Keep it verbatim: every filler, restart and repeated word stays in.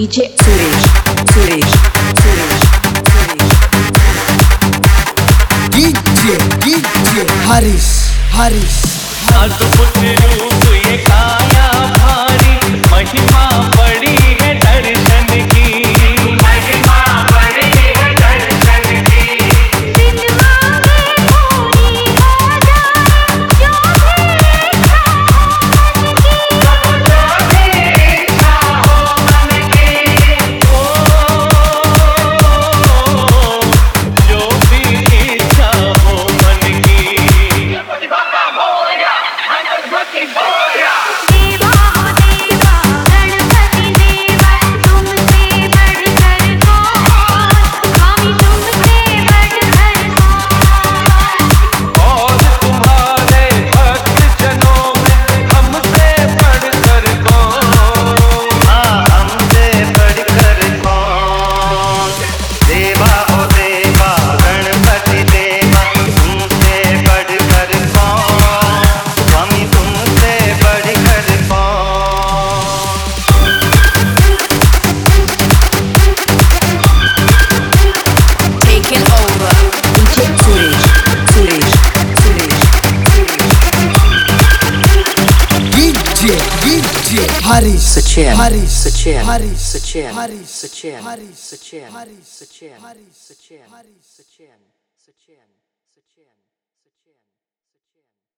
DJ Suresh Suresh Suresh DJ DJ Harish Harish अद्भुत रूप ये काया भारी महिमा बड़ी है दर्शन की महिमा बड़ी है दर्शन की दिन मांगे पूरी हो जाए जो भी इच्छा हो मन की ओ जो भी इच्छा हो मन की देवा हो देवा गणपति देवा तुमसे बढ़कर कौन स्वामी तुमसे बढ़कर कौन और तुम्हारे भक्त जनों में हमसे बढ़कर कौन हाँ हमसे बढ़कर कौन देवा ओ देवा गणपति देवा तुमसे बढ़कर कौन स्वामी तुमसे बढ़कर कौन taking over DJ Suresh Suresh Suresh DJ DJ Harish Sachin Harish Sachin Harish Sachin Harish Sachin Harish Sachin Harish Sachin Harish Sachin Harish Sachin Sachin Sachin